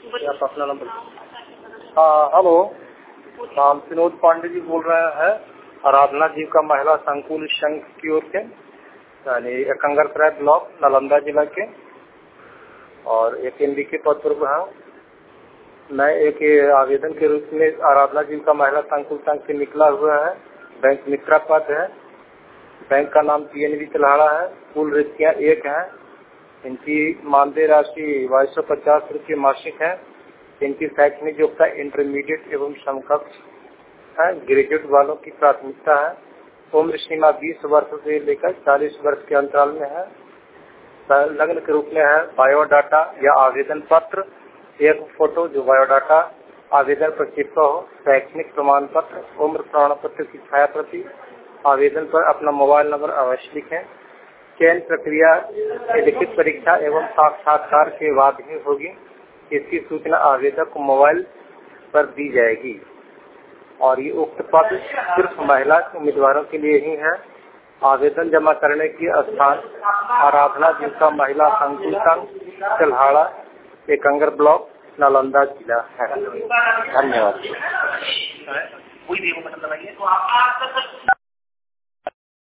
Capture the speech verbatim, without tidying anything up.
आप अपना नंबर। हाँ हेलो, हम विनोद पांडे जी बोल रहे हैं आराधना जीव का महिला संकुल संघ की ओर से, यानी एकंगरसराय ब्लॉक नालंदा जिला के, और एक एमडी के पद पर हूँ मैं। एक आवेदन के रूप में आराधना जीव का महिला संकुल संघ से निकला हुआ है। बैंक मित्रा पद है, बैंक का नाम पीएनबी चल्हाड़ा है, कुल रिश्तियाँ एक हैं। इनकी मानदेय राशि बाईस सौ पचास रुपये मासिक है। इनकी शैक्षणिक योग्यता इंटरमीडिएट एवं समकक्ष है। ग्रेजुएट वालों की प्राथमिकता है। उम्र सीमा बीस वर्ष से लेकर चालीस वर्ष के अंतराल में है। लग्न के रूप में है बायोडाटा या आवेदन पत्र, एक फोटो जो बायोडाटा आवेदन पर चिपका हो, शैक्षणिक प्रमाण पत्र, उम्र प्रमाण पत्र की छाया प्रति। आवेदन पर अपना मोबाइल नंबर अवश्य लिखें। चयन प्रक्रिया लिखित परीक्षा एवं साक्षात्कार के बाद ही होगी। इसकी सूचना आवेदक को मोबाइल पर दी जाएगी और ये उक्त पद सिर्फ महिला उम्मीदवारों के लिए ही है। आवेदन जमा करने की स्थान आराधना जीव का महिला संकुल संघ चल्हाड़ा, एकंगर ब्लॉक, नालंदा जिला है। धन्यवाद।